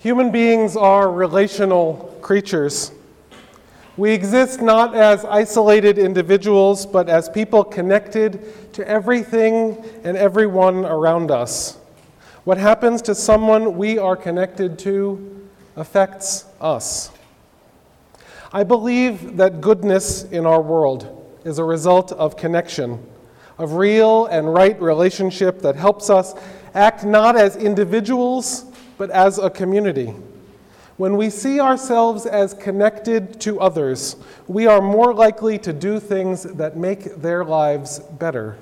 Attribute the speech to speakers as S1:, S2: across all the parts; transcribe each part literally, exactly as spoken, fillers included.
S1: Human beings are relational creatures. We exist not as isolated individuals, but as people connected to everything and everyone around us. What happens to someone we are connected to affects us. I believe that goodness in our world is a result of connection, of real and right relationship that helps us act not as individuals, but as a community. When we see ourselves as connected to others, we are more likely to do things that make their lives better.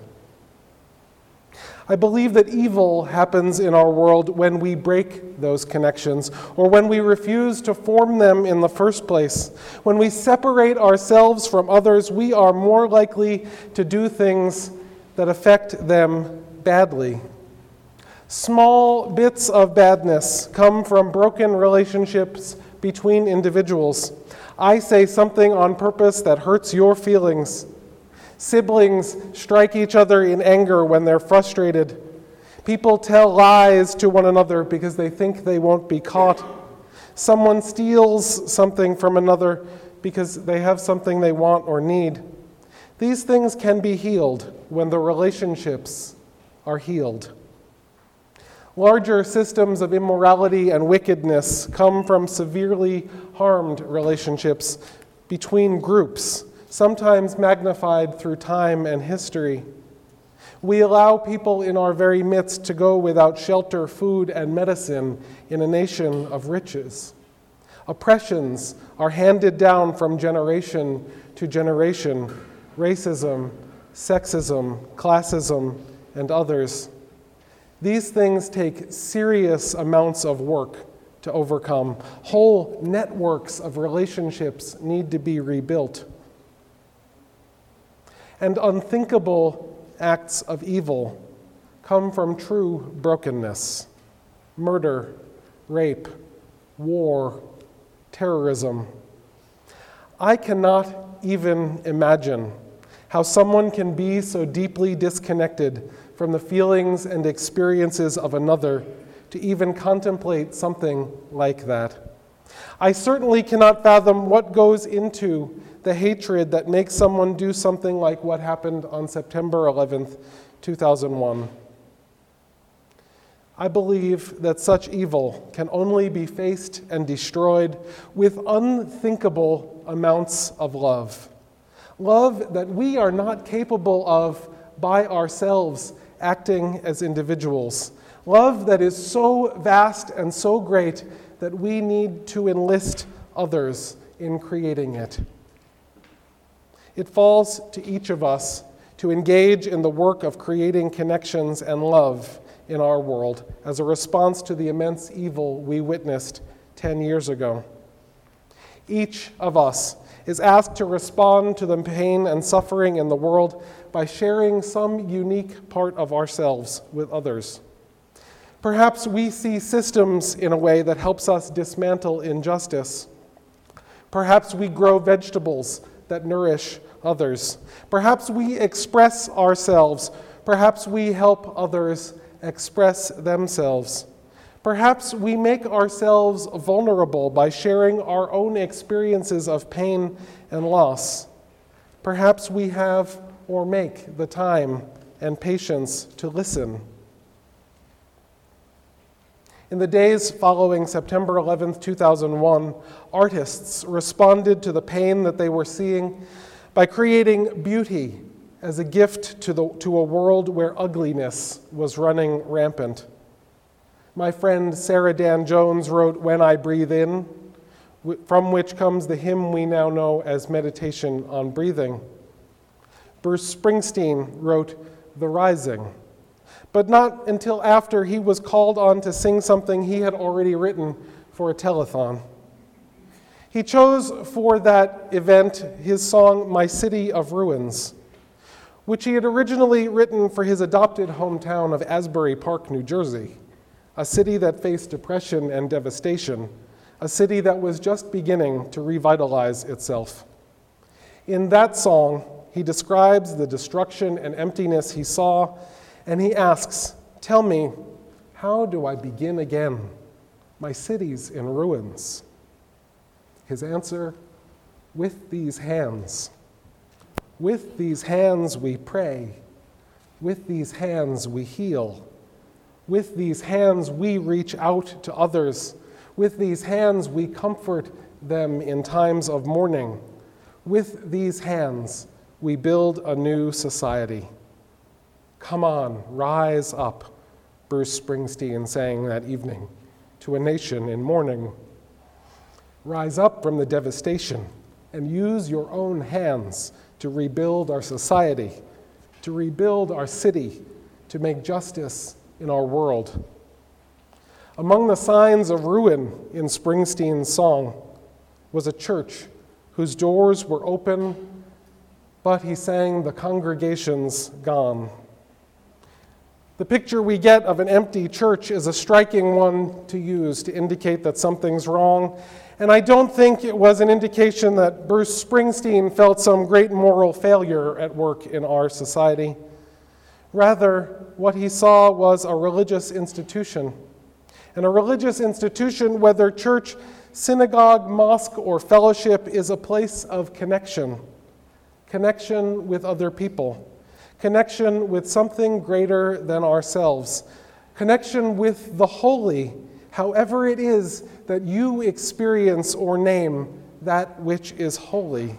S1: I believe that evil happens in our world when we break those connections, or when we refuse to form them in the first place. When we separate ourselves from others, we are more likely to do things that affect them badly. Small bits of badness come from broken relationships between individuals. I say something on purpose that hurts your feelings. Siblings strike each other in anger when they're frustrated. People tell lies to one another because they think they won't be caught. Someone steals something from another because they have something they want or need. These things can be healed when the relationships are healed. Larger systems of immorality and wickedness come from severely harmed relationships between groups, sometimes magnified through time and history. We allow people in our very midst to go without shelter, food, and medicine in a nation of riches. Oppressions are handed down from generation to generation: racism, sexism, classism, and others. These things take serious amounts of work to overcome. Whole networks of relationships need to be rebuilt. And unthinkable acts of evil come from true brokenness: murder, rape, war, terrorism. I cannot even imagine how someone can be so deeply disconnected from the feelings and experiences of another to even contemplate something like that. I certainly cannot fathom what goes into the hatred that makes someone do something like what happened on September eleventh, two thousand one. I believe that such evil can only be faced and destroyed with unthinkable amounts of love. Love that we are not capable of by ourselves, acting as individuals. Love that is so vast and so great that we need to enlist others in creating it. It falls to each of us to engage in the work of creating connections and love in our world as a response to the immense evil we witnessed ten years ago. Each of us is asked to respond to the pain and suffering in the world by sharing some unique part of ourselves with others. Perhaps we see systems in a way that helps us dismantle injustice. Perhaps we grow vegetables that nourish others. Perhaps we express ourselves. Perhaps we help others express themselves. Perhaps we make ourselves vulnerable by sharing our own experiences of pain and loss. Perhaps we have or make the time and patience to listen. In the days following September eleventh, two thousand one, artists responded to the pain that they were seeing by creating beauty as a gift to, the, to a world where ugliness was running rampant. My friend Sarah Dan Jones wrote "When I Breathe In," from which comes the hymn we now know as Meditation on Breathing. Bruce Springsteen wrote "The Rising," but not until after he was called on to sing something he had already written for a telethon. He chose for that event his song "My City of Ruins," which he had originally written for his adopted hometown of Asbury Park, New Jersey, a city that faced depression and devastation, a city that was just beginning to revitalize itself. In that song, he describes the destruction and emptiness he saw, and he asks, "Tell me, how do I begin again? My city's in ruins. His answer, with these hands. With these hands we pray. With these hands we heal. With these hands we reach out to others. With these hands we comfort them in times of mourning. With these hands we build a new society. Come on, rise up, Bruce Springsteen sang that evening to a nation in mourning. Rise up from the devastation and use your own hands to rebuild our society, to rebuild our city, to make justice in our world. Among the signs of ruin in Springsteen's song was a church whose doors were open, but he sang, the congregation's gone. The picture we get of an empty church is a striking one to use to indicate that something's wrong, and I don't think it was an indication that Bruce Springsteen felt some great moral failure at work in our society. Rather, what he saw was a religious institution. And a religious institution, whether church, synagogue, mosque, or fellowship, is a place of connection. Connection with other people. Connection with something greater than ourselves. Connection with the holy, however it is that you experience or name that which is holy.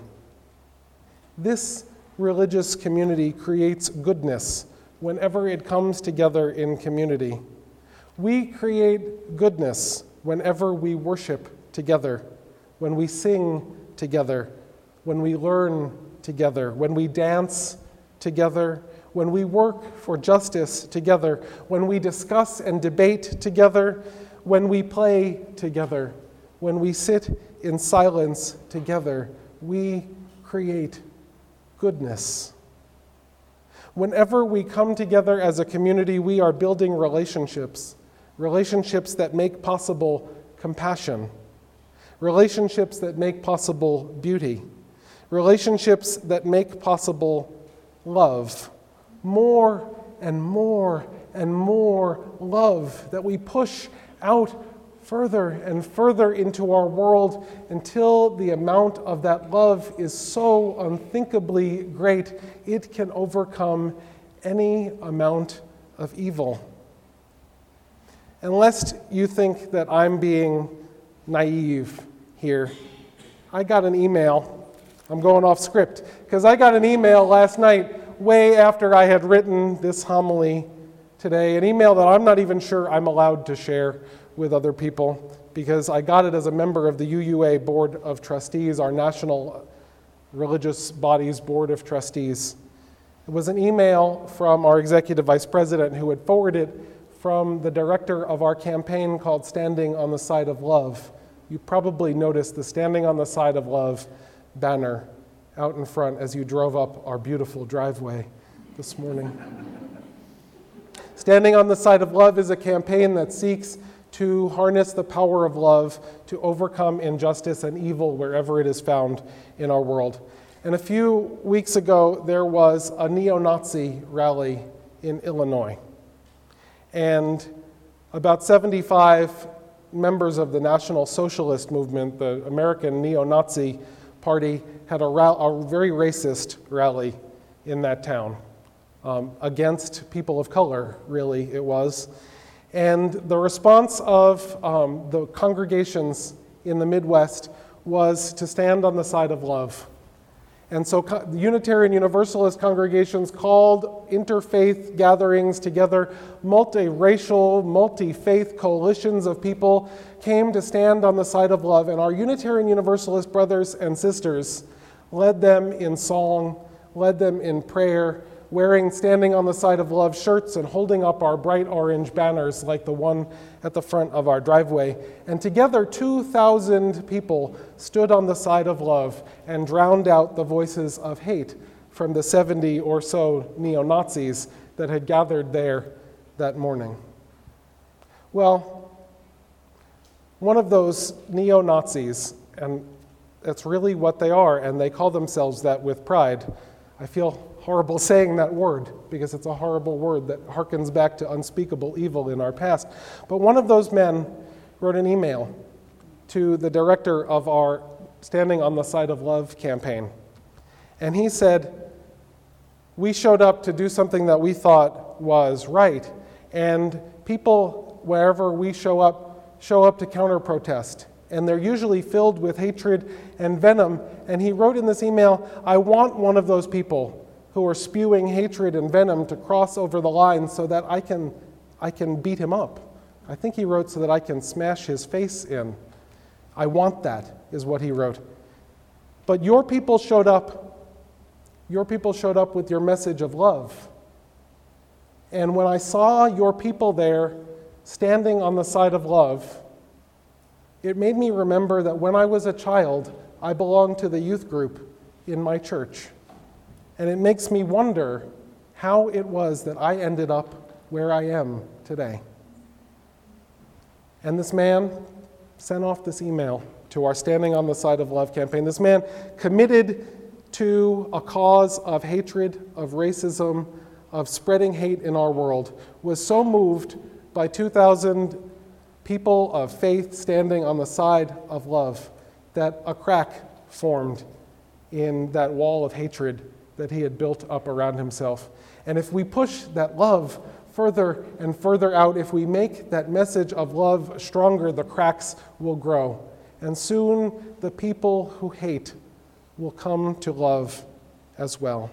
S1: This religious community creates goodness whenever it comes together in community. We create goodness whenever we worship together, when we sing together, when we learn together, when we dance together, when we work for justice together, when we discuss and debate together, when we play together, when we sit in silence together, we create goodness. Whenever we come together as a community, we are building relationships, relationships that make possible compassion, relationships that make possible beauty, relationships that make possible love, more and more and more love that we push out further and further into our world until the amount of that love is so unthinkably great it can overcome any amount of evil. And lest you think that I'm being naive here, I got an email. I'm going off script because I got an email last night way after I had written this homily today, an email that I'm not even sure I'm allowed to share with other people because I got it as a member of the U U A Board of Trustees, our national religious body's Board of Trustees. It was an email from our executive vice president who had forwarded it from the director of our campaign called Standing on the Side of Love. You probably noticed the Standing on the Side of Love banner out in front as you drove up our beautiful driveway this morning. Standing on the Side of Love is a campaign that seeks to harness the power of love to overcome injustice and evil wherever it is found in our world. And a few weeks ago, there was a neo-Nazi rally in Illinois. And about seventy-five members of the National Socialist Movement, the American neo-Nazi party, had a, ra- a very racist rally in that town um, against people of color, really, it was. And the response of um, the congregations in the Midwest was to stand on the side of love. And so co- the Unitarian Universalist congregations called interfaith gatherings together. Multiracial, multi-faith coalitions of people came to stand on the side of love. And our Unitarian Universalist brothers and sisters led them in song, led them in prayer, wearing Standing on the Side of Love shirts and holding up our bright orange banners like the one at the front of our driveway. And together, two thousand people stood on the side of love and drowned out the voices of hate from the seventy or so neo-Nazis that had gathered there that morning. Well, one of those neo-Nazis, and that's really what they are, and they call themselves that with pride. I feel horrible saying that word because it's a horrible word that harkens back to unspeakable evil in our past. But one of those men wrote an email to the director of our Standing on the Side of Love campaign. And he said, we showed up to do something that we thought was right, and people, wherever we show up, show up to counter-protest. And they're usually filled with hatred and venom. And he wrote in this email, I want one of those people who are spewing hatred and venom to cross over the line so that I can, I can beat him up. I think he wrote so that I can smash his face in. I want that, is what he wrote. But your people showed up. Your people showed up with your message of love. And when I saw your people there standing on the side of love, it made me remember that when I was a child, I belonged to the youth group in my church. And it makes me wonder how it was that I ended up where I am today. And this man sent off this email to our Standing on the Side of Love campaign. This man committed to a cause of hatred, of racism, of spreading hate in our world, was so moved by two thousand people of faith standing on the side of love that a crack formed in that wall of hatred that he had built up around himself. And if we push that love further and further out, if we make that message of love stronger, the cracks will grow. And soon the people who hate will come to love as well.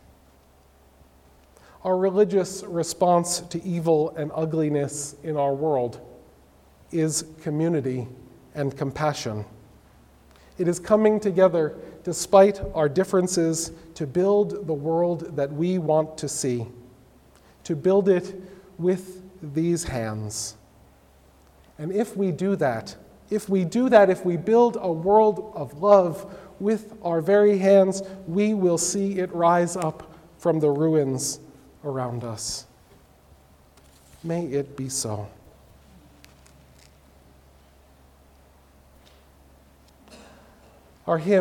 S1: Our religious response to evil and ugliness in our world is community and compassion. It is coming together despite our differences to build the world that we want to see, to build it with these hands. And if we do that, if we do that, if we build a world of love with our very hands, we will see it rise up from the ruins around us. May it be so. Our hymn